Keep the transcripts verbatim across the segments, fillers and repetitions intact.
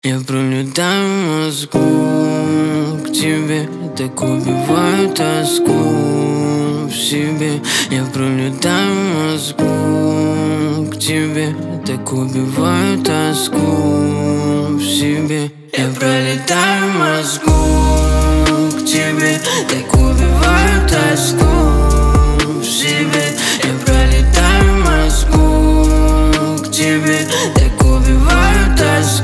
Я пролетаю Москву к тебе, так убиваю тоску в себе. Я пролетаю Москву к тебе, так убиваю тоску в себе. Я пролетаю Москву к тебе, так убиваю тоску в себе. Я пролетаю Москву к тебе, так убиваю тоску.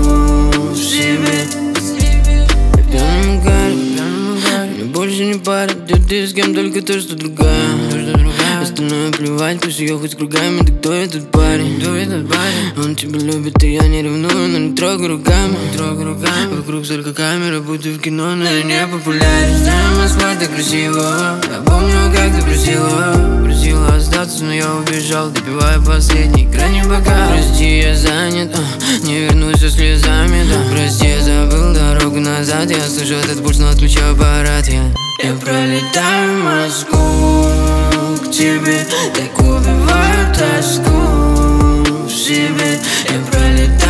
Больше не парит, где ты с кем, только то, что другая. Остальное плевать, пусть ее хоть кругами. Да кто этот парень? Кто этот парень? Он тебя любит, и я не ревную, но не трогай руками. Трогай руками. Вокруг столько камер, будто в кино, но я не популярен. Знаю, Москва так красиво. Я помню, как ты просила Просила остаться, но я убежал, допивая последний крайний бокал. Прости, я занят, а, не вернусь со слезами, да. Прости, я забыл дорогу назад. Я слышу этот пульс, но отключаю аппарат. Я, я пролетаю Москву к тебе, так убиваю тоску в себе. Я пролетаю